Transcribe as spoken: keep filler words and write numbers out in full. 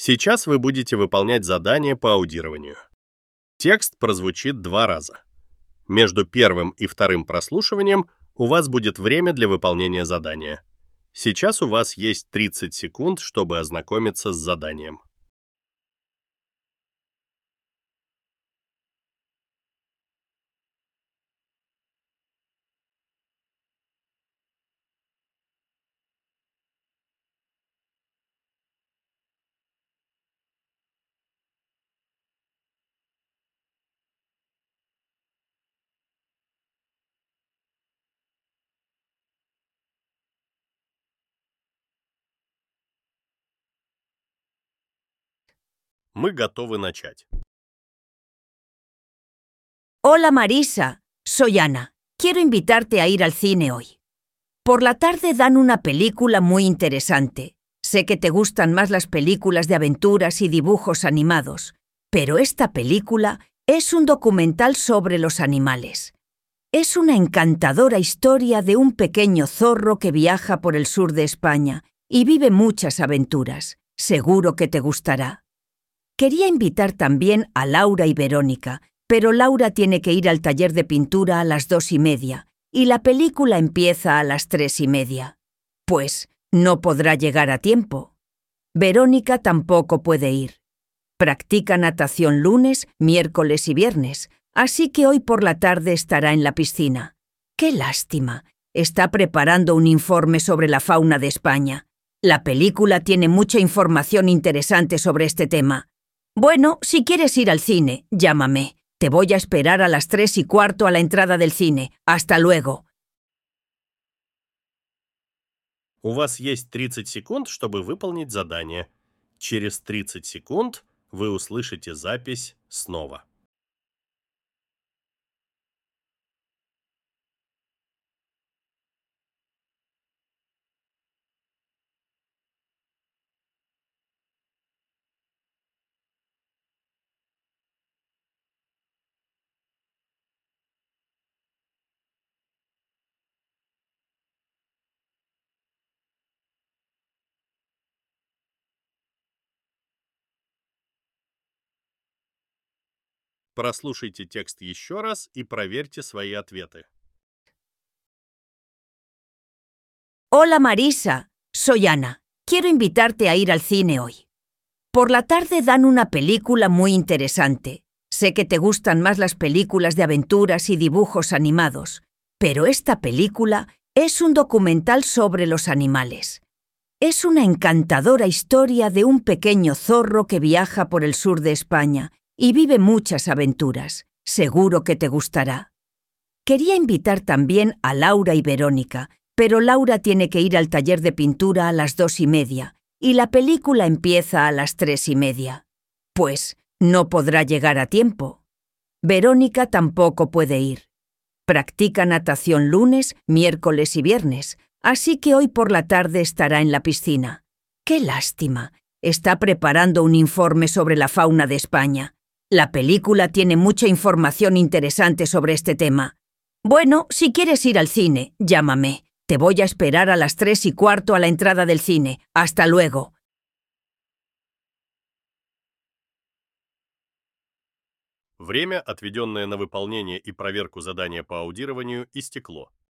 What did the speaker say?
Сейчас вы будете выполнять задание по аудированию. Текст прозвучит два раза. Между первым и вторым прослушиванием у вас будет время для выполнения задания. Сейчас у вас есть тридцать секунд, чтобы ознакомиться с заданием. Мы готовы начать. Hola Marisa, soy Ana. Quiero invitarte a ir al cine hoy. Por la tarde dan una película muy interesante. Sé que te gustan más las películas de aventuras y dibujos animados, pero esta película es un documental sobre los animales. Es una encantadora historia de un pequeño zorro que viaja por el sur de España y vive muchas aventuras. Seguro que te gustará. Quería invitar también a Laura y Verónica, pero Laura tiene que ir al taller de pintura a las dos y media, y la película empieza a las tres y media. Pues no podrá llegar a tiempo. Verónica tampoco puede ir. Practica natación lunes, miércoles y viernes, así que hoy por la tarde estará en la piscina. ¡Qué lástima! Está preparando un informe sobre la fauna de España. La película tiene mucha información interesante sobre este tema. Bueno, si quieres ir al cine, llámame. Te voy a esperar a las tres y cuarto a la entrada del cine. Hasta luego. У вас есть тридцать секунд, чтобы выполнить задание. Через тридцать секунд вы услышите запись снова. Прослушайте текст еще раз и проверьте свои ответы. Hola Marisa, soy Ana. Quiero invitarte a ir al cine hoy. Por la tarde dan una película muy interesante. Sé que te gustan más las películas de aventuras y dibujos animados, pero esta película es un documental sobre los animales. Es una encantadora historia de un pequeño zorro que viaja por el sur de España y vive muchas aventuras. Seguro que te gustará. Quería invitar también a Laura y Verónica, pero Laura tiene que ir al taller de pintura a las dos y media, y la película empieza a las tres y media. Pues no podrá llegar a tiempo. Verónica tampoco puede ir. Practica natación lunes, miércoles y viernes, así que hoy por la tarde estará en la piscina. ¡Qué lástima! Está preparando un informe sobre la fauna de España. La película tiene mucha información interesante sobre este tema. Bueno, si quieres ir al cine, llámame. Te voy a esperar a las tres y cuarto a la entrada del cine. Hasta luego. Время, отведенное на выполнение и проверку задания по аудированию, истекло.